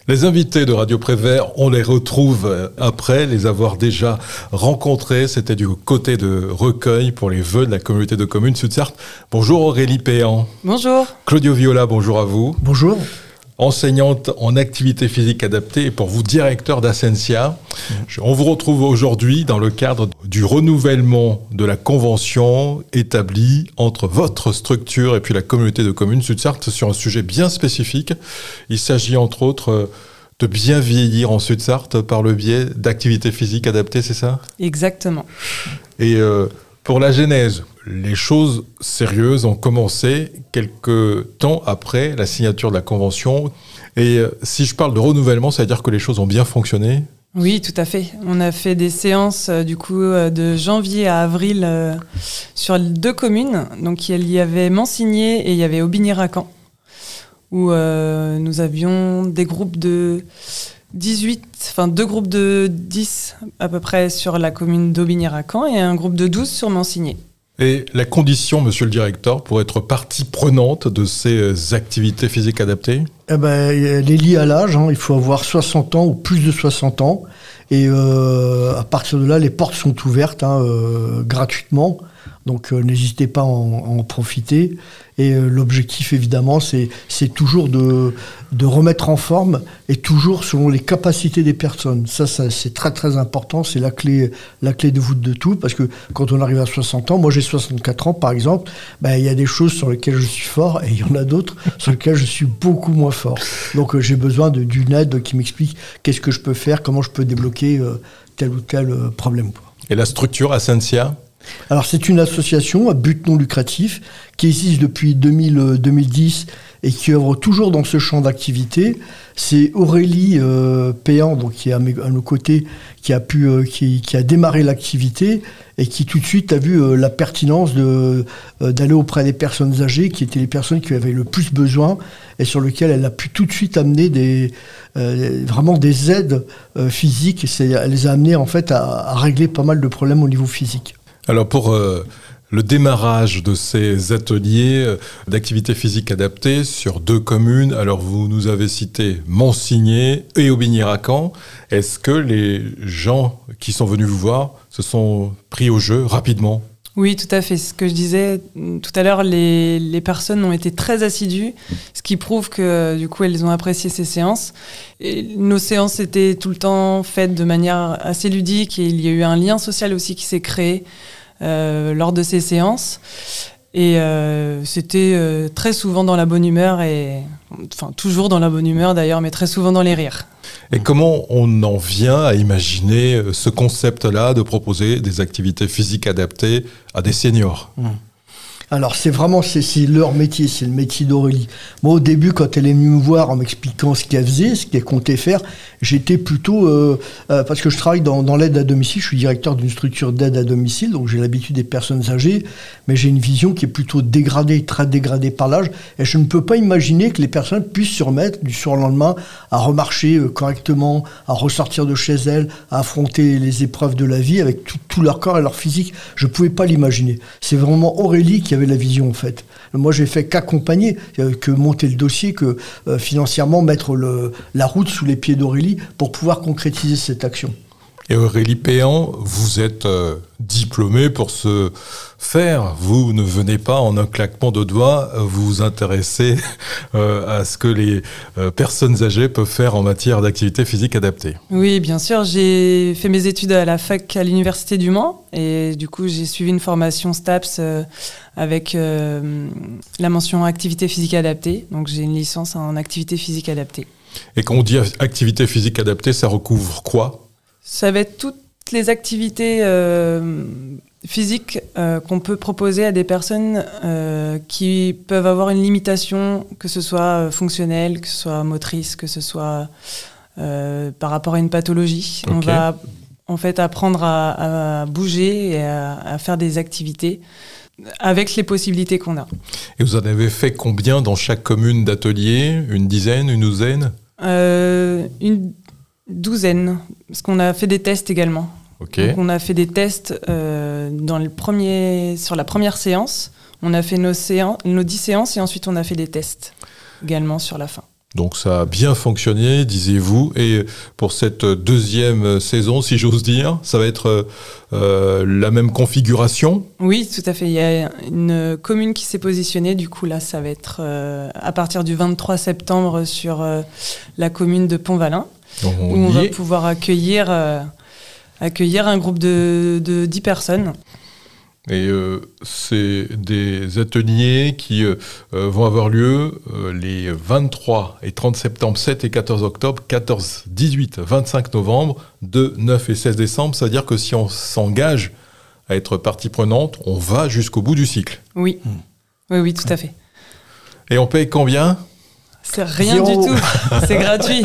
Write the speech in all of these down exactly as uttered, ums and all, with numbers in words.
Les invités de Radio Prévert, on les retrouve après les avoir déjà rencontrés. C'était du côté de Recueil pour les vœux de la communauté de communes Sud-Sarthe. Bonjour Aurélie Péan. Bonjour. Claudio Viola, bonjour à vous. Bonjour. Enseignante en activité physique adaptée et pour vous directeur d'Ascensia. On vous retrouve aujourd'hui dans le cadre du renouvellement de la convention établie entre votre structure et puis la communauté de communes Sud-Sarthe sur un sujet bien spécifique. Il s'agit entre autres de bien vieillir en Sud-Sarthe par le biais d'activités physiques adaptées, c'est ça ? Exactement. Et euh, pour la genèse, les choses sérieuses ont commencé quelques temps après la signature de la convention. Et euh, si je parle de renouvellement, ça veut dire que les choses ont bien fonctionné ? Oui, tout à fait. On a fait des séances euh, du coup euh, de janvier à avril euh, sur deux communes. Donc il y avait Mansigné et il y avait Aubigny-Racan, où euh, nous avions des groupes de dix-huit, enfin deux groupes de dix à peu près sur la commune d'Aubigny-Racan et un groupe de douze sur Mansigné. Et la condition, monsieur le directeur, pour être partie prenante de ces activités physiques adaptées ? Eh ben, elle est liée à l'âge, hein. Il faut avoir soixante ans ou plus de soixante ans. Et euh, à partir de là, les portes sont ouvertes hein, euh, gratuitement. Donc euh, n'hésitez pas à en, à en profiter. Et euh, l'objectif, évidemment, c'est, c'est toujours de, de remettre en forme et toujours selon les capacités des personnes. Ça, ça c'est très très important. C'est la clé, la clé de voûte de tout. Parce que quand on arrive à soixante ans, moi j'ai soixante-quatre ans par exemple, ben, il y a des choses sur lesquelles je suis fort et il y en a d'autres sur lesquelles je suis beaucoup moins fort. Donc euh, j'ai besoin de, d'une aide qui m'explique qu'est-ce que je peux faire, comment je peux débloquer euh, tel ou tel euh, problème. Et la structure Ascensia ? Alors c'est une association à but non lucratif qui existe depuis deux mille, deux mille dix et qui œuvre toujours dans ce champ d'activité. C'est Aurélie euh, Péan, donc qui est à, mes, à nos côtés, qui a pu, euh, qui, qui a démarré l'activité et qui tout de suite a vu euh, la pertinence de, euh, d'aller auprès des personnes âgées, qui étaient les personnes qui avaient le plus besoin et sur lesquelles elle a pu tout de suite amener des, euh, vraiment des aides euh, physiques. Et c'est, elle les a amenés en fait à, à régler pas mal de problèmes au niveau physique. Alors pour euh, le démarrage de ces ateliers euh, d'activité physique adaptée sur deux communes, alors vous nous avez cité Mansigné et Aubigny-Racan. Est-ce que les gens qui sont venus vous voir se sont pris au jeu rapidement ? Oui, tout à fait. Ce que je disais tout à l'heure, les, les personnes ont été très assidues, ce qui prouve que du coup elles ont apprécié ces séances. Et nos séances étaient tout le temps faites de manière assez ludique et il y a eu un lien social aussi qui s'est créé euh, lors de ces séances. Et euh, c'était euh, très souvent dans la bonne humeur, et enfin toujours dans la bonne humeur d'ailleurs, mais très souvent dans les rires. Et comment on en vient à imaginer ce concept-là de proposer des activités physiques adaptées à des seniors ? Mmh. Alors c'est vraiment, c'est, c'est leur métier, c'est le métier d'Aurélie. Moi au début, quand elle est venue me voir en m'expliquant ce qu'elle faisait, ce qu'elle comptait faire, j'étais plutôt, euh, euh, parce que je travaille dans, dans l'aide à domicile, je suis directeur d'une structure d'aide à domicile, donc j'ai l'habitude des personnes âgées, mais j'ai une vision qui est plutôt dégradée, très dégradée par l'âge, et je ne peux pas imaginer que les personnes puissent se remettre du jour au lendemain à remarcher euh, correctement, à ressortir de chez elles, à affronter les épreuves de la vie avec tout, tout leur corps et leur physique. Je ne pouvais pas l'imaginer. C'est vraiment Aurélie qui avait la vision en fait. Moi j'ai fait qu'accompagner, euh, que monter le dossier, que euh, financièrement mettre le, la route sous les pieds d'Aurélie pour pouvoir concrétiser cette action. Et Aurélie Péan, vous êtes euh, diplômée pour ce faire. Vous ne venez pas en un claquement de doigts vous vous intéresser euh, à ce que les euh, personnes âgées peuvent faire en matière d'activité physique adaptée. Oui, bien sûr. J'ai fait mes études à la fac à l'Université du Mans et du coup j'ai suivi une formation STAPS euh, avec euh, la mention activité physique adaptée. Donc j'ai une licence en activité physique adaptée. Et quand on dit activité physique adaptée, ça recouvre quoi ? Ça va être toutes les activités euh, physiques euh, qu'on peut proposer à des personnes euh, qui peuvent avoir une limitation, que ce soit fonctionnelle, que ce soit motrice, que ce soit euh, par rapport à une pathologie. Okay. On va en fait apprendre à, à bouger et à, à faire des activités avec les possibilités qu'on a. Et vous en avez fait combien dans chaque commune d'ateliers ? Une dizaine, une douzaine ? euh, Une douzaine, parce qu'on a fait des tests également. Okay. Donc on a fait des tests euh, dans le premier, sur la première séance. On a fait nos, séances, nos dix séances et ensuite on a fait des tests également sur la fin. Donc ça a bien fonctionné, disiez-vous. Et pour cette deuxième saison, si j'ose dire, ça va être euh, la même configuration ? Oui, tout à fait. Il y a une commune qui s'est positionnée. Du coup, là, ça va être euh, à partir du vingt-trois septembre sur euh, la commune de Pont-Valin, on où on va est. pouvoir accueillir, euh, accueillir un groupe de, de dix personnes. Et euh, c'est des ateliers qui euh, vont avoir lieu euh, les vingt-trois et trente septembre, sept et quatorze octobre, quatorze, dix-huit, vingt-cinq novembre, deux, neuf et seize décembre. C'est-à-dire que si on s'engage à être partie prenante, on va jusqu'au bout du cycle. Oui, mmh. oui, oui, tout à fait. Et on paye combien ? C'est rien Zéro. du tout, c'est gratuit.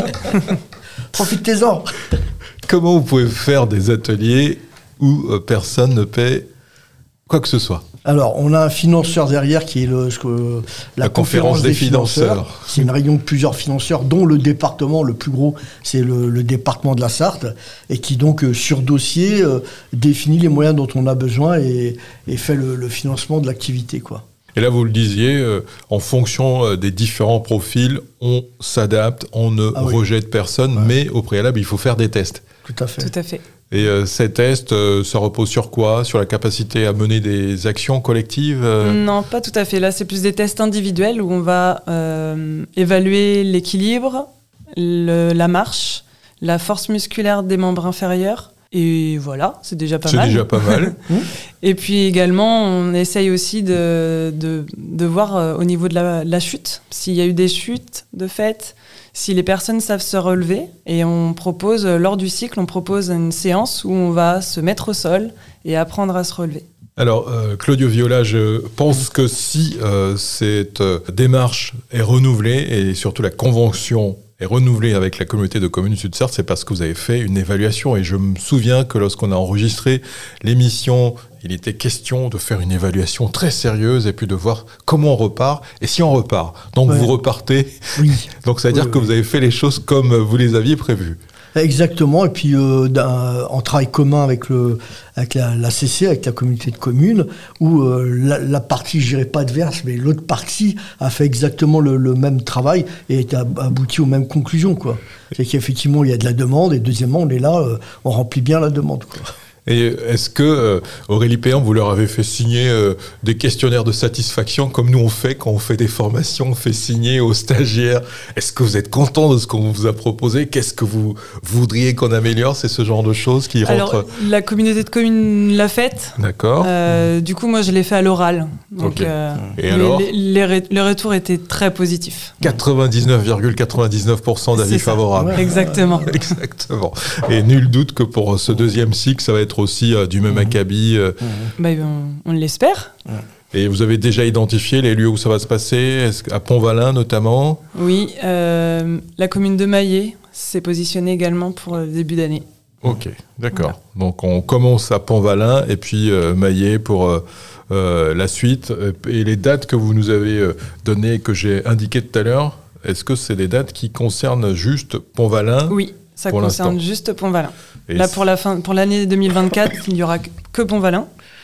Profitez-en. Comment vous pouvez faire des ateliers où euh, personne ne paie quoi que ce soit ? Alors, on a un financeur derrière qui est le, ce que, la, La conférence des financeurs. C'est une réunion de plusieurs financeurs, dont le département, le plus gros, c'est le, le département de la Sarthe, et qui donc, euh, sur dossier, euh, définit les moyens dont on a besoin et, et fait le, le financement de l'activité, quoi. Et là, vous le disiez, euh, en fonction euh, des différents profils, on s'adapte, on ne Ah oui. rejette personne, Ouais. mais au préalable, il faut faire des tests. Tout à fait. Tout à fait. Et euh, ces tests, euh, ça repose sur quoi ? Sur la capacité à mener des actions collectives euh Non, pas tout à fait. Là, c'est plus des tests individuels où on va euh, évaluer l'équilibre, le, la marche, la force musculaire des membres inférieurs. Et voilà, c'est déjà pas C'est mal. déjà pas mal. Et puis également, on essaye aussi de, de, de voir euh, au niveau de la, la chute, s'il y a eu des chutes de fait, si les personnes savent se relever. Et on propose, euh, lors du cycle, on propose une séance où on va se mettre au sol et apprendre à se relever. Alors, euh, Claudio Viola, je pense que si euh, cette euh, démarche est renouvelée, et surtout la convention est renouvelée avec la communauté de communes Sud-Sarthe, c'est parce que vous avez fait une évaluation. Et je me souviens que lorsqu'on a enregistré l'émission, il était question de faire une évaluation très sérieuse et puis de voir comment on repart et si on repart. Donc Ouais. vous repartez. Oui. Donc ça veut dire Oui, que oui. vous avez fait les choses comme vous les aviez prévues. Exactement, et puis euh, d'un- en travail commun avec, le, avec la, la C C, avec la communauté de communes, où euh, la, la partie, je dirais pas adverse, mais l'autre partie a fait exactement le, le même travail et a abouti aux mêmes conclusions, quoi. C'est qu'effectivement, il y a de la demande, et deuxièmement, on est là, euh, on remplit bien la demande, quoi. Et est-ce que, euh, Aurélie Péan, vous leur avez fait signer euh, des questionnaires de satisfaction comme nous on fait quand on fait des formations, on fait signer aux stagiaires? Est-ce que vous êtes content de ce qu'on vous a proposé? Qu'est-ce que vous voudriez qu'on améliore? C'est ce genre de choses qui rentrent... Alors, la communauté de communes l'a faite. D'accord. Euh, du coup, moi, je l'ai fait à l'oral. Donc, Ok. euh, Et les, alors les, les ré- le retour était très positif. quatre-vingt-dix-neuf virgule quatre-vingt-dix-neuf pour cent d'avis C'est ça. favorables. Ouais. Exactement. Exactement. Et nul doute que pour ce deuxième cycle, ça va être aussi euh, du même Mhm. acabit. euh, Bah, on, on l'espère. Et vous avez déjà identifié les lieux où ça va se passer? Est-ce qu'à Pont-Valin notamment? Oui, euh, la commune de Maillé s'est positionnée également pour le début d'année. Ok, d'accord. Donc on commence à Pont-Valin et puis euh, Maillé pour euh, euh, la suite. Et les dates que vous nous avez euh, données, que j'ai indiquées tout à l'heure, est-ce que c'est des dates qui concernent juste Pont-Valin? Oui, ça Pour concerne l'instant. juste Pont-Valin. Et Là, pour la fin, pour l'année deux mille vingt-quatre, il n'y aura que Pont-Valin.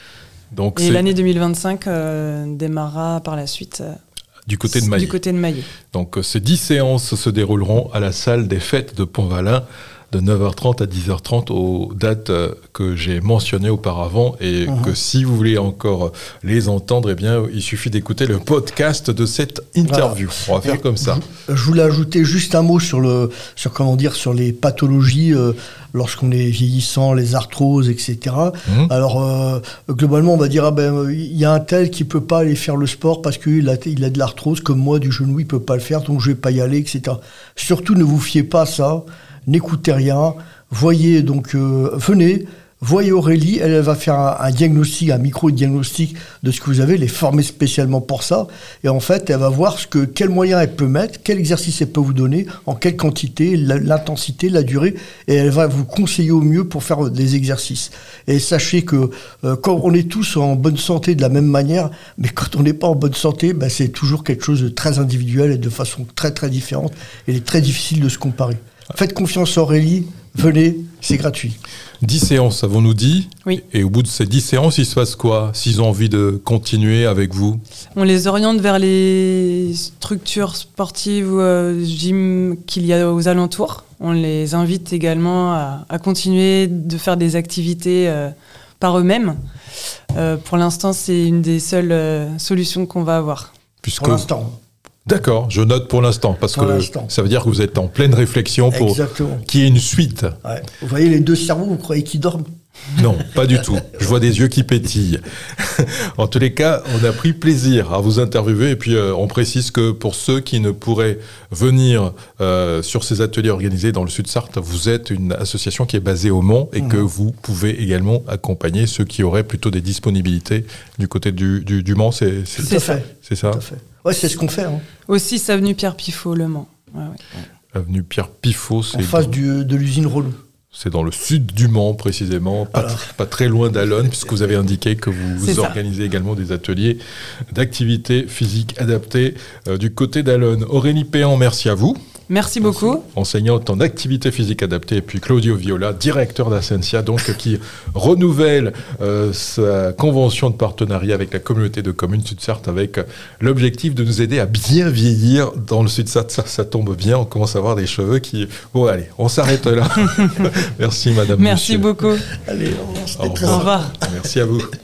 donc Et c'est l'année deux mille vingt-cinq euh, démarrera par la suite euh, du côté de Maillé. du côté de Maillé. Donc euh, ces dix séances se dérouleront à la salle des fêtes de Pont-Valin de neuf heures trente à dix heures trente aux dates euh, que j'ai mentionnées auparavant et Mhm. que si vous voulez encore les entendre, eh bien, il suffit d'écouter le podcast de cette interview. On va faire Et comme ça. Je, je voulais ajouter juste un mot sur le, sur comment dire, sur les pathologies euh, lorsqu'on est vieillissant, les arthroses, et cetera. Mhm. Alors euh, globalement, on va dire ah ben il y a un tel qui peut pas aller faire le sport parce qu'il a, il a de l'arthrose comme moi du genou, il peut pas le faire, donc je vais pas y aller, et cetera. Surtout ne vous fiez pas à ça, n'écoutez rien, voyez donc euh, venez. Voyez Aurélie, elle, elle va faire un, un diagnostic, un micro-diagnostic de ce que vous avez, elle est formée spécialement pour ça. Et en fait, elle va voir ce que, quels moyens elle peut mettre, quel exercice elle peut vous donner, en quelle quantité, la- l'intensité, la durée. Et elle va vous conseiller au mieux pour faire des exercices. Et sachez que euh, quand on est tous en bonne santé de la même manière, mais quand on n'est pas en bonne santé, ben, c'est toujours quelque chose de très individuel et de façon très très différente. Et il est très difficile de se comparer. Faites confiance à Aurélie, venez, c'est gratuit. dix séances, avons-nous dit? Oui. Et au bout de ces dix séances, il se passe quoi s'ils ont envie de continuer avec vous? On les oriente vers les structures sportives ou euh, gym qu'il y a aux alentours. On les invite également à, à continuer de faire des activités euh, par eux-mêmes. Euh, pour l'instant, c'est une des seules euh, solutions qu'on va avoir. Puisque... Pour l'instant. D'accord, je note pour l'instant, parce Pour que l'instant. ça veut dire que vous êtes en pleine réflexion pour Exactement. qu'il y ait une suite. Ouais. Vous voyez les deux cerveaux, vous croyez qu'ils dorment? Non, pas du tout. Je vois des yeux qui pétillent. En tous les cas, on a pris plaisir à vous interviewer et puis euh, on précise que pour ceux qui ne pourraient venir euh, sur ces ateliers organisés dans le Sud-Sarthe, vous êtes une association qui est basée au Mans et mmh. que vous pouvez également accompagner ceux qui auraient plutôt des disponibilités du côté du, du, du Mans. C'est, c'est, Tout à fait. C'est ça. Tout à fait. Ouais, c'est ce qu'on fait. Hein. Au six avenue Pierre Pifot, Le Mans. Ouais, ouais. Avenue Pierre Pifot, c'est en face du, de l'usine Renault. C'est dans le sud du Mans, précisément, pas, voilà. tr- pas très loin d'Allonne, puisque vous avez indiqué que vous, vous organisez également des ateliers d'activité physique adaptée euh, du côté d'Allonne. Aurélie Péan, merci à vous. Merci beaucoup. Enseignante en activité physique adaptée, et puis Claudio Viola, directeur d'Ascensia, donc qui renouvelle euh, sa convention de partenariat avec la communauté de communes Sud-Sarthe avec l'objectif de nous aider à bien vieillir dans le Sud-Sarthe. Ça, ça tombe bien, on commence à avoir des cheveux qui... Bon, allez, on s'arrête là. Merci, madame. Merci monsieur. beaucoup. Allez, au revoir. Au revoir. Merci à vous.